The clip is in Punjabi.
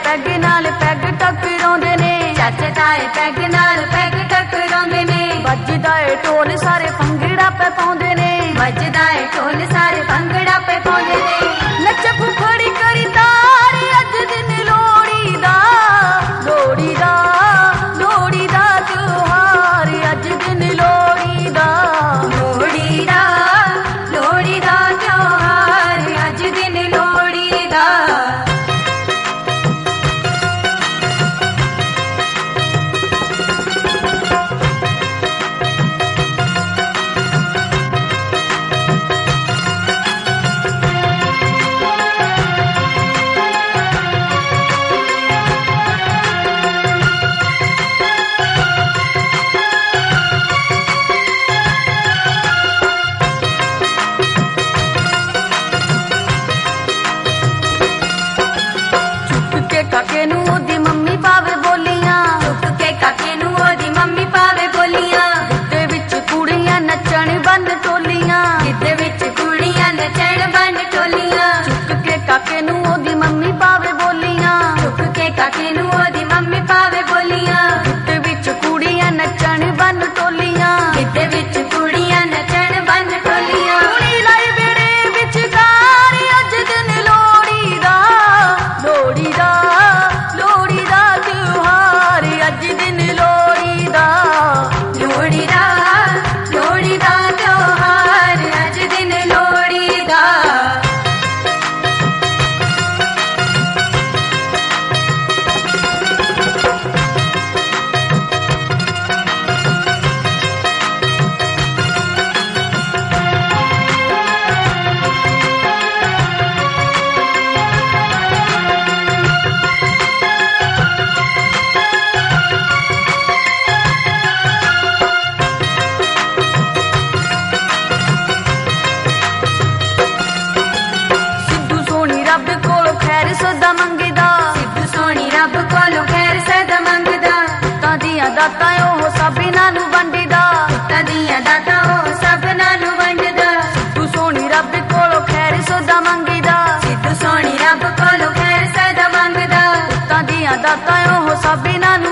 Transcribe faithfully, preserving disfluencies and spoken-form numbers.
ਪੈਗ ਨਾਲ ਪੈਗ ਟਕਰਾਉਂਦੇ ਨੇ, ਚਾਚੇ ਤਾਏ ਪੈਗ ਨਾਲ ਪੈਗ ਟਕਰਾਉਂਦੇ ਨੇ, ਵੱਜਦਾ ਏ ਢੋਲ ਸਾਰੇ ਭੰਗੜਾ ਪੈ ਪਾਉਂਦੇ ਨੇ, ਵੱਜਦਾ ਏ ਢੋਲ ਸਾਰੇ ਭੰਗੜਾ ਪੈ ਪਾਉਂਦੇ ਨੇ, ਨੱਚ ਫੁੱਫੜੀ ਕਰੀ ਤਾਰੀ ਅੱਜ ਦਿਨ ਲੋਹੜੀ ਦਾ, ਲੋਹੜੀ ਦਾ ਲੋਹੜੀ ਦਾ ਤਿਉਹਾਰ ਅੱਜ ਦਿਨ ਲੋਹੜੀ ਦਾ, ਲੋਹੜੀ ਦਾ ਲੋਹੜੀ ਦਾ ਤਿਉਹਾਰ ਅੱਜ ਦਿਨ ਲੋਹੜੀ ਦਾ। ਕਾਕੇ ਨੂੰ ਉਹਦੀ ਮੰਮੀ ਪਾਵੇ ਬੋਲੀਆਂ, ਚੁੱਕ ਕੇ ਕਾਕੇ ਨੂੰ ਉਹਦੀ ਮੰਮੀ ਪਾਵੇ ਬੋਲੀਆਂ, ਗਿੱਧੇ ਵਿੱਚ ਕੁੜੀਆਂ ਨੱਚਣ ਬੰਨ ਟੋਲੀਆਂ, ਗਿੱਧੇ ਵਿੱਚ ਕੁੜੀਆਂ ਨੱਚਣ ਬੰਨ ਟੋਲੀਆਂ, ਚੁੱਕ ਕੇ ਕਾਕੇ ਨੂੰ ਉਹਦੀ ਮੰਮੀ ਪਾਵੇ ਬੋਲੀਆਂ, ਚੁੱਕ ਕੇ ਕਾਕੇ ਨੂੰ ਉਹਦੀ ਮੰਮੀ ਪਾਵੇ ਬੋਲੀਆਂ, ਗਿੱਧੇ ਵਿੱਚ ਕੁੜੀਆਂ ਨੱਚਣ ਬੰਨ ਟੋਲੀਆਂ, ਗਿੱਧੇ ਵਿੱਚ ਕੁੜੀਆਂ ਨੱਚਣ ਬੰਨ ਟੋਲੀਆਂ, ਕੁੜੀ ਲਾਈ ਬੇੜੇ ਵਿੱਚ ਕਾਰ ਅੱਜ ਦਿਨ ਲੋਹੜੀ ਦਾ, ਲੋਹੜੀ ਦਾ ਲੋਹੜੀ ਦਾ ਤਿਉਹਾਰ ਅੱਜ ਦਿਨ ਲੋਹੜੀ ਦਾ, ਲੋਹੜੀ ਦਾ ਲੋਹੜੀ ਦਾ ਤਿਉਹਾਰ ਅੱਜ ਦਿਨ ਲੋਹੜੀ ਦਾ। ਰੱਬ ਕੋਲੋਂ ਖੈਰ ਸਦਾ ਮੰਗਦਾ, ਸਿੱਧੂ ਸੋਹਣੀ ਰੱਬ ਕੋਲੋਂ ਖੈਰ ਸਦਾ ਮੰਗਦਾ, ਪੁੱਤਾਂ ਦੀਆਂ ਦਾਤਾਂ ਉਹ ਸਭਨਾਂ ਨੂੰ ਵੰਡਦਾ, ਪੁੱਤਾਂ ਦੀਆਂ ਦਾਤਾਂ ਉਹ ਸਭਨਾਂ ਨੂੰ ਵੰਡਦਾ, ਸਿੱਧੂ ਸੋਹਣੀ ਰੱਬ ਕੋਲੋਂ ਖੈਰ ਸਦਾ ਮੰਗਦਾ, ਸਿੱਧੂ ਸੋਹਣੀ ਰੱਬ ਕੋਲੋਂ ਖੈਰ ਸਦਾ ਮੰਗਦਾ, ਪੁੱਤਾਂ ਦੀਆਂ ਦਾਤਾਂ ਉਹ ਸਭਨਾਂ ਨੂੰ